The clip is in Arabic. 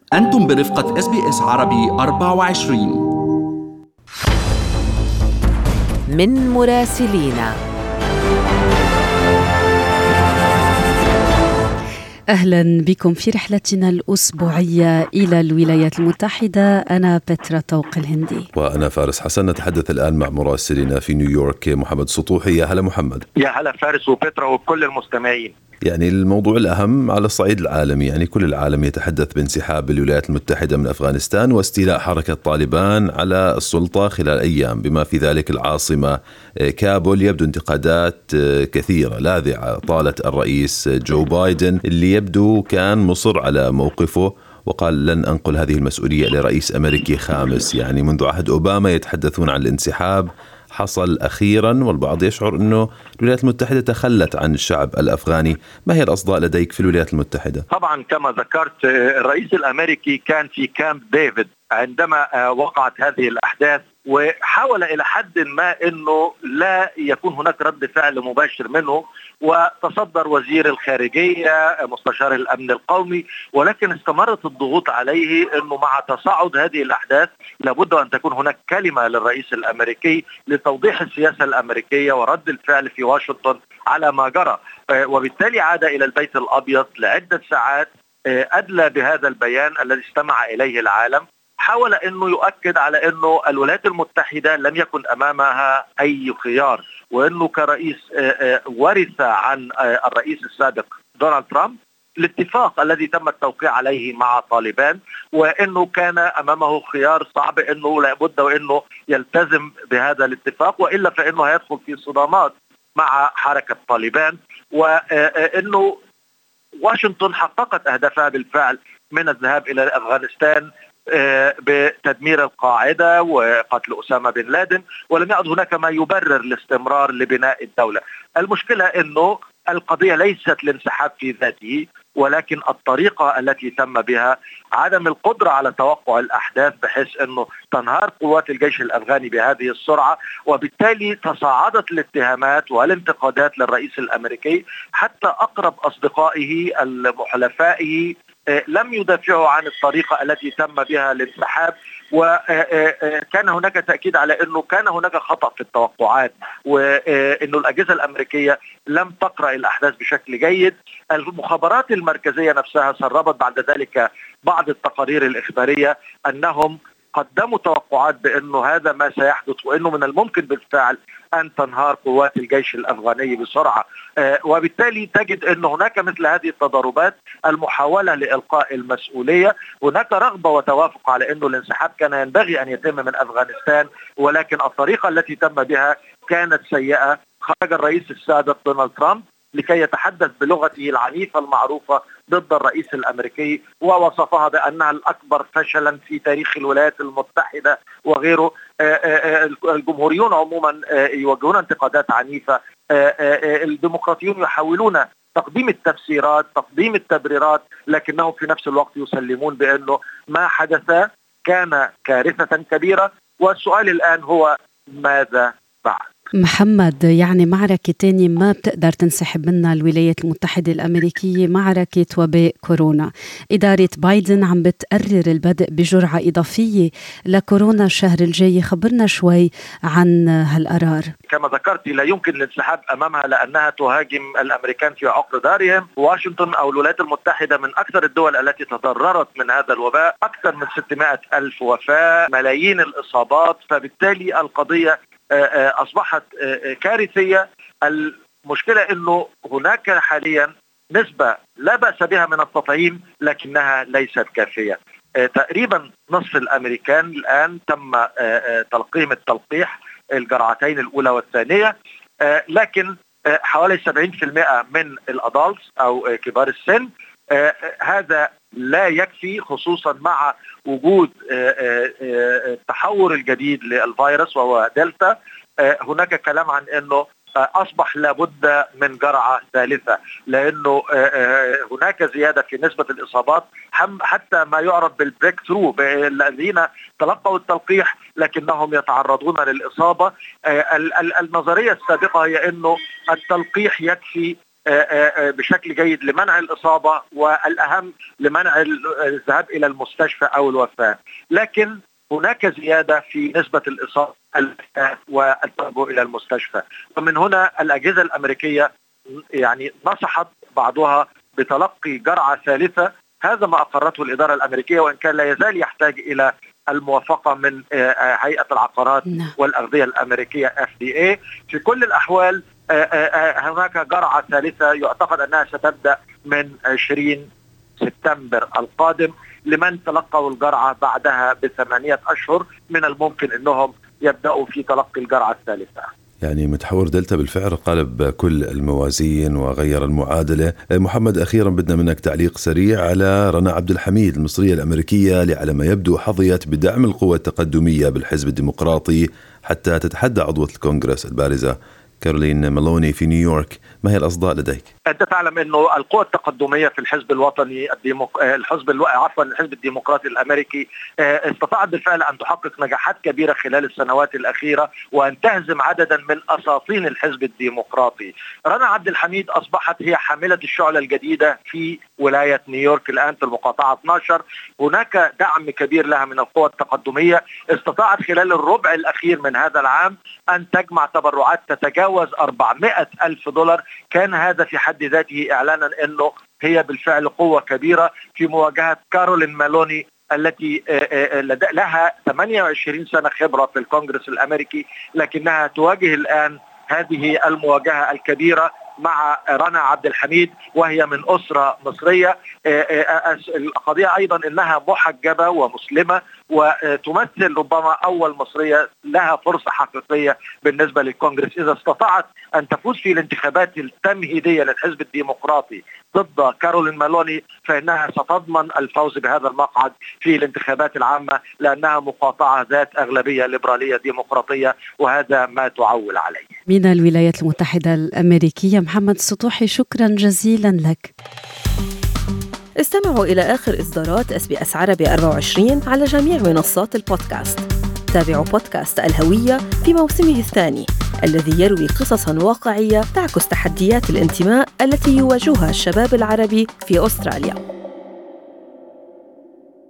أنتم برفقة SBS عربي 24. من مراسلينا. أهلا بكم في رحلتنا الأسبوعية إلى الولايات المتحدة. أنا بترا طوق الهندي وأنا فارس حسن. نتحدث الآن مع مراسلنا في نيويورك محمد سطوحي. يا هلا محمد. يا هلا فارس وبترا وكل المستمعين. يعني الموضوع الأهم على الصعيد العالمي، يعني كل العالم يتحدث بانسحاب الولايات المتحدة من أفغانستان واستيلاء حركة طالبان على السلطة خلال أيام، بما في ذلك العاصمة كابول. يبدو انتقادات كثيرة لاذعة طالت الرئيس جو بايدن، اللي يبدو كان مصر على موقفه وقال لن أنقل هذه المسؤولية لرئيس أمريكي خامس. يعني منذ عهد أوباما يتحدثون عن الانسحاب، حصل أخيرا والبعض يشعر أنه الولايات المتحدة تخلت عن الشعب الأفغاني. ما هي الأصداء لديك في الولايات المتحدة؟ طبعا كما ذكرت الرئيس الأمريكي كان في كامب ديفيد عندما وقعت هذه الأحداث، وحاول إلى حد ما أنه لا يكون هناك رد فعل مباشر منه، وتصدر وزير الخارجية مستشار الأمن القومي، ولكن استمرت الضغوط عليه أنه مع تصاعد هذه الأحداث لابد أن تكون هناك كلمة للرئيس الأمريكي لتوضيح السياسة الأمريكية ورد الفعل في واشنطن على ما جرى. وبالتالي عاد إلى البيت الأبيض لعدة ساعات، أدلى بهذا البيان الذي استمع إليه العالم، حاول أنه يؤكد على أنه الولايات المتحدة لم يكن أمامها أي خيار، وأنه كرئيس ورث عن الرئيس السابق دونالد ترامب الاتفاق الذي تم التوقيع عليه مع طالبان، وأنه كان أمامه خيار صعب، أنه لابد وأنه يلتزم بهذا الاتفاق، وإلا فإنه هيدخل في صدامات مع حركة طالبان، وأنه واشنطن حققت أهدافها بالفعل من الذهاب إلى أفغانستان بتدمير القاعدة وقتل أسامة بن لادن، ولم يعد هناك ما يبرر الاستمرار لبناء الدولة. المشكلة أنه القضية ليست الانسحاب في ذاته، ولكن الطريقة التي تم بها، عدم القدرة على توقع الأحداث بحيث أنه تنهار قوات الجيش الأفغاني بهذه السرعة، وبالتالي تصاعدت الاتهامات والانتقادات للرئيس الأمريكي، حتى أقرب أصدقائه المحلفائه لم يدافعوا عن الطريقة التي تم بها الانسحاب، وكان هناك تأكيد على أنه كان هناك خطأ في التوقعات، وأنه الأجهزة الأمريكية لم تقرأ الأحداث بشكل جيد. المخابرات المركزية نفسها سربت بعد ذلك بعض التقارير الإخبارية أنهم قدموا توقعات بأنه هذا ما سيحدث، وأنه من الممكن بالفعل أن تنهار قوات الجيش الأفغاني بسرعة. وبالتالي تجد أن هناك مثل هذه التضاربات، المحاولة لإلقاء المسؤولية. هناك رغبة وتوافق على أنه الانسحاب كان ينبغي أن يتم من أفغانستان، ولكن الطريقة التي تم بها كانت سيئة. خرج الرئيس السابق دونالد ترامب لكي يتحدث بلغته العنيفة المعروفة ضد الرئيس الأمريكي، ووصفها بأنها الأكبر فشلا في تاريخ الولايات المتحدة وغيره. الجمهوريون عموما يوجهون انتقادات عنيفة، الديمقراطيون يحاولون تقديم التفسيرات، تقديم التبريرات، لكنهم في نفس الوقت يسلمون بأنه ما حدث كان كارثة كبيرة، والسؤال الآن هو ماذا بعد؟ محمد، يعني معركة تانية ما بتقدر تنسحب منها الولايات المتحدة الأمريكية، معركة وباء كورونا. إدارة بايدن عم بتقرر البدء بجرعة إضافية لكورونا الشهر الجاي. خبرنا شوي عن هالقرار. كما ذكرت لا يمكن الانسحاب أمامها، لأنها تهاجم الأمريكان في عقر دارهم. واشنطن أو الولايات المتحدة من أكثر الدول التي تضررت من هذا الوباء، أكثر من 600 ألف وفاة، ملايين الإصابات، فبالتالي القضية أصبحت كارثية. المشكلة أنه هناك حاليا نسبة لا بأس بها من التطعيم، لكنها ليست كافية. تقريبا نصف الأمريكان الآن تم تلقيهم التلقيح، الجرعتين الأولى والثانية، لكن حوالي 70% من الأدالتس أو كبار السن هذا لا يكفي، خصوصا مع وجود التحور الجديد للفيروس وهو دلتا. هناك كلام عن أنه أصبح لابد من جرعة ثالثة، لأنه هناك زيادة في نسبة الإصابات، حتى ما يعرف بالبريك ثرو، الذين تلقوا التلقيح لكنهم يتعرضون للإصابة. النظرية السابقة هي أنه التلقيح يكفي بشكل جيد لمنع الإصابة، والأهم لمنع الذهاب إلى المستشفى أو الوفاة. لكن هناك زيادة في نسبة الإصابة والتوجه إلى المستشفى، ومن هنا الأجهزة الأمريكية يعني نصحت بعضها بتلقي جرعة ثالثة. هذا ما أقرته الإدارة الأمريكية، وإن كان لا يزال يحتاج إلى الموافقة من هيئة العقارات والأغذية الأمريكية FDA. في كل الأحوال هناك جرعة ثالثة يعتقد أنها ستبدأ من 20 سبتمبر القادم لمن تلقوا الجرعة بعدها ب8 أشهر. من الممكن أنهم يبدأوا في تلقي الجرعة الثالثة. يعني متحور دلتا بالفعل قلب كل الموازين وغير المعادلة. محمد، أخيرا بدنا منك تعليق سريع على رنا عبد الحميد المصرية الأمريكية اللي على ما يبدو حظيت بدعم القوى التقدمية بالحزب الديمقراطي حتى تتحدى عضوة الكونغرس البارزة كارولين مالوني في نيويورك. ما هي الأصداء لديك؟ أنت تعلم أنه القوى التقدمية في الحزب الوطني الحزب الديمقراطي الأمريكي استطاعت بالفعل أن تحقق نجاحات كبيرة خلال السنوات الأخيرة وأن تهزم عددا من أساطين الحزب الديمقراطي. رنا عبد الحميد أصبحت هي حاملة الشعلة الجديدة في ولاية نيويورك الآن في المقاطعة 12. هناك دعم كبير لها من القوى التقدمية. استطاعت خلال الربع الأخير من هذا العام أن تجمع تبرعات تتجاوز $400,000. كان هذا في حد ذاته إعلانا أنه هي بالفعل قوة كبيرة في مواجهة كارولين مالوني التي لها 28 سنة خبرة في الكونغرس الأمريكي، لكنها تواجه الآن هذه المواجهة الكبيرة مع رنا عبد الحميد وهي من أسرة مصرية. القضية أيضا أنها محجبة ومسلمة وتمثل ربما أول مصرية لها فرصة حقيقية بالنسبة للكونغرس. إذا استطاعت أن تفوز في الانتخابات التمهيدية للحزب الديمقراطي ضد كارولين مالوني فإنها ستضمن الفوز بهذا المقعد في الانتخابات العامة، لأنها مقاطعة ذات أغلبية ليبرالية ديمقراطية، وهذا ما تعول عليه. من الولايات المتحدة الأمريكية محمد السطوحي، شكرا جزيلا لك. استمعوا إلى آخر إصدارات SBS عربي 24 على جميع منصات البودكاست. تابعوا بودكاست الهوية في موسمه الثاني الذي يروي قصصاً واقعية تعكس تحديات الانتماء التي يواجهها الشباب العربي في أستراليا.